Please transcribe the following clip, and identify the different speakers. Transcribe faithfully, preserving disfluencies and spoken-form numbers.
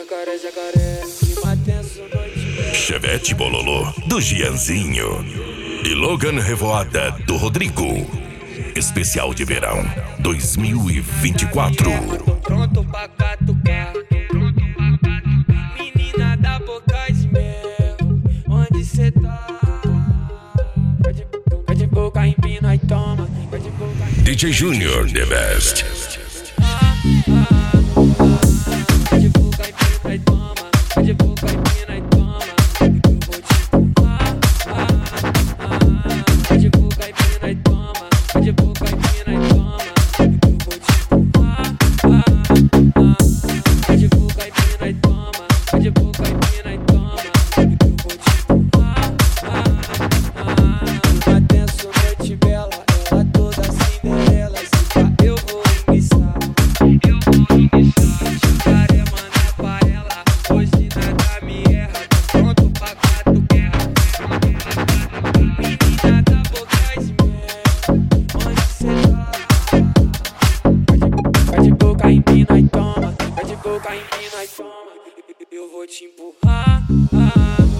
Speaker 1: jacaré, jacaré, clima tenso, noite.
Speaker 2: Chevette Bololô, do Gianzinho. E Logan Revoada, do Rodrigo. Especial de verão dois mil e vinte e quatro.
Speaker 1: Tô pronto pra catucar. Menina da boca de mel, onde cê tá? Vai de boca, empina e toma. Vai de boca,
Speaker 2: D J Junior, the best.
Speaker 1: vai de boca, empina e toma. Vai de boca, empina e toma. Eu vou te empurrar. Vai de boca, empina e toma. Vai de boca, empina e toma. Eu vou te empurrar. Vai de boca, empina e toma. Vai de boca, empina e toma. Eu vou te empurrar. Clima tenso, noite bela. Ela toda Cinderela. Se pá, eu vou enguiçar. Eu vou enguiçar. Jacaré, manda pra ela. Hoje nada me erra. Tô pronto pra quatro guerra. Menina da boca de mel, onde cê tá? Vai de boca, empina e toma. Vai de boca, empina e toma. Eu vou te empurrar.